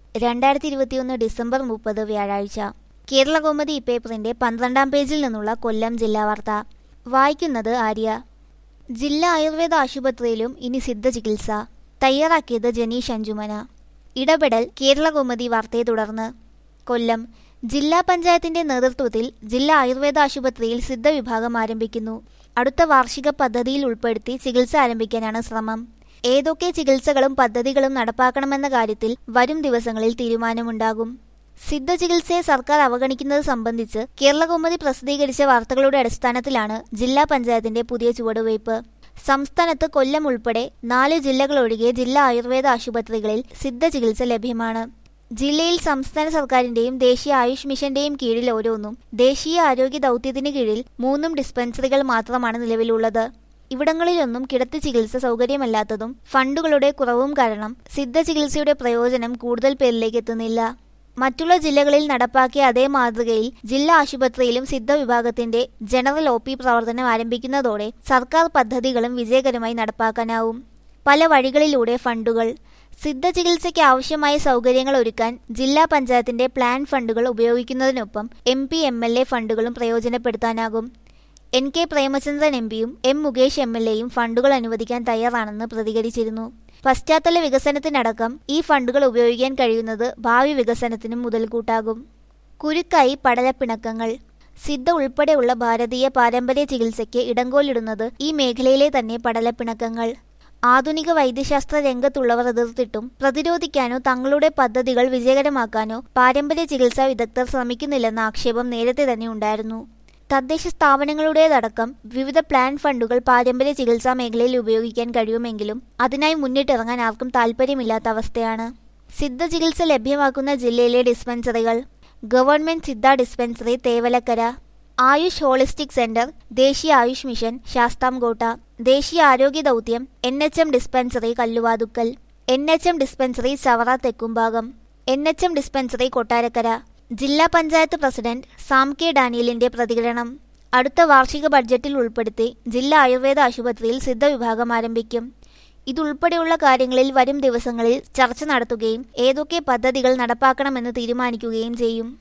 2021 December 30 വ്യാഴാഴ്ച. കേരളകൗമുദി പേപ്പറിന്റെ 12-ാം പേജിൽ നിന്നുള്ള കൊല്ലം ജില്ലാ വാർത്ത. വായിക്കുന്നത് ആര്യ. ജില്ലാ ആയുർവേദ ആശുപത്രിയിലും ഇനി സിദ്ധചികിത്സ. തയ്യാറാക്കിയത് ജനീഷ് അഞ്ചുമന. ഇടപെടൽ കേരളകൗമുദി വാർത്തയെ തുടർന്ന്. കൊല്ലം ജില്ലാ പഞ്ചായത്തിന്റെ നേതൃത്വത്തിൽ ജില്ലാ ആയുർവേദ ആശുപത്രിയിൽ സിദ്ധ വിഭാഗം ആരംഭിക്കുന്നു. അടുത്ത വാർഷിക പദ്ധതിയിൽ ഉൾപ്പെടുത്തി ചികിത്സ ആരംഭിക്കാനാണ് ശ്രമം. ഏതൊക്കെ ചികിത്സകളും പദ്ധതികളും നടപ്പാക്കണമെന്ന കാര്യത്തിൽ വരും ദിവസങ്ങളിൽ തീരുമാനമുണ്ടാകും. സിദ്ധ ചികിത്സയെ സർക്കാർ അവഗണിക്കുന്നത് സംബന്ധിച്ച് കേരളകൗമുദി പ്രസിദ്ധീകരിച്ച വാർത്തകളുടെ അടിസ്ഥാനത്തിലാണ് ജില്ലാ പഞ്ചായത്തിന്റെ പുതിയ ചുവടുവയ്പ്. സംസ്ഥാനത്ത് കൊല്ലം ഉൾപ്പെടെ 4 ജില്ലകളൊഴികെ ജില്ലാ ആയുർവേദ ആശുപത്രികളിൽ സിദ്ധ ചികിത്സ ലഭ്യമാണ്. ജില്ലയിൽ സംസ്ഥാന സർക്കാരിന്റെയും ദേശീയ ആയുഷ് മിഷന്റെയും കീഴിൽ ഓരോന്നും, ദേശീയ ആരോഗ്യ ദൗത്യത്തിന് കീഴിൽ 3 ഡിസ്പെൻസറികൾ മാത്രമാണ് നിലവിലുള്ളത്. ഇവിടങ്ങളിലൊന്നും കിടത്തി ചികിത്സ സൗകര്യമല്ലാത്തതും ഫണ്ടുകളുടെ കുറവും കാരണം സിദ്ധ ചികിത്സയുടെ പ്രയോജനം കൂടുതൽ പേരിലേക്ക് എത്തുന്നില്ല. മറ്റുള്ള ജില്ലകളിൽ നടപ്പാക്കിയ അതേ മാതൃകയിൽ ജില്ലാ ആശുപത്രിയിലും സിദ്ധ വിഭാഗത്തിന്റെ ജനറൽ OP പ്രവർത്തനം ആരംഭിക്കുന്നതോടെ സർക്കാർ പദ്ധതികളും വിജയകരമായി നടപ്പാക്കാനാവും. പല വഴികളിലൂടെ ഫണ്ടുകൾ. സിദ്ധ ചികിത്സയ്ക്ക് ആവശ്യമായ സൗകര്യങ്ങൾ ഒരുക്കാൻ ജില്ലാ പഞ്ചായത്തിന്റെ പ്ലാൻ ഫണ്ടുകൾ ഉപയോഗിക്കുന്നതിനൊപ്പം MP MLA ഫണ്ടുകളും പ്രയോജനപ്പെടുത്താനാകും. NK Premachandran MPയും M Mukesh MLAയും ഫണ്ടുകൾ അനുവദിക്കാൻ തയ്യാറാണെന്ന് പ്രതികരിച്ചിരുന്നു. പശ്ചാത്തല വികസനത്തിനടക്കം ഈ ഫണ്ടുകൾ ഉപയോഗിക്കാൻ കഴിയുന്നത് ഭാവി വികസനത്തിനും മുതൽക്കൂട്ടാകും. കുരുക്കായി പടലപ്പിണക്കങ്ങൾ. സിദ്ധ ഉൾപ്പെടെയുള്ള ഭാരതീയ പാരമ്പര്യ ചികിത്സയ്ക്ക് ഇടങ്കോലിടുന്നത് ഈ മേഖലയിലെ തന്നെ പടലപ്പിണക്കങ്ങൾ. ആധുനിക വൈദ്യശാസ്ത്ര രംഗത്തുള്ളവർ എതിർത്തിട്ടും പ്രതിരോധിക്കാനോ തങ്ങളുടെ പദ്ധതികൾ വിജയകരമാക്കാനോ പാരമ്പര്യ ചികിത്സാ വിദഗ്ധർ ശ്രമിക്കുന്നില്ലെന്ന ആക്ഷേപം നേരത്തെ തന്നെ ഉണ്ടായിരുന്നു. തദ്ദേശ സ്ഥാപനങ്ങളുടേതടക്കം വിവിധ പ്ലാൻ ഫണ്ടുകൾ പാരമ്പര്യ ചികിത്സാ മേഖലയിൽ ഉപയോഗിക്കാൻ കഴിയുമെങ്കിലും അതിനായി മുന്നിട്ടിറങ്ങാൻ ആർക്കും താൽപ്പര്യമില്ലാത്ത അവസ്ഥയാണ്. സിദ്ധ ചികിത്സ ലഭ്യമാക്കുന്ന ജില്ലയിലെ ഡിസ്പെൻസറികൾ. Government Siddha dispensary Thevalakkara, AYUSH holistic centre ദേശീയ ആയുഷ് മിഷൻ ശാസ്താംകോട്ട, ദേശീയ ആരോഗ്യ ദൗത്യം NHM dispensary Kalluvathukkal, NHM dispensary Chavara Thekkumbhagam, NHM dispensary Kottarakkara. ജില്ലാ പഞ്ചായത്ത് പ്രസിഡന്റ് സാം കെ ഡാനിയലിന്റെ പ്രതികരണം. അടുത്ത വാർഷിക ബഡ്ജറ്റിൽ ഉൾപ്പെടുത്തി ജില്ലാ ആയുർവേദ ആശുപത്രിയിൽ സിദ്ധ വിഭാഗം ആരംഭിക്കും. ഇതുൾപ്പെടെയുള്ള കാര്യങ്ങളിൽ വരും ദിവസങ്ങളിൽ ചർച്ച നടത്തുകയും ഏതൊക്കെ പദ്ധതികൾ നടപ്പാക്കണമെന്ന് തീരുമാനിക്കുകയും ചെയ്യും.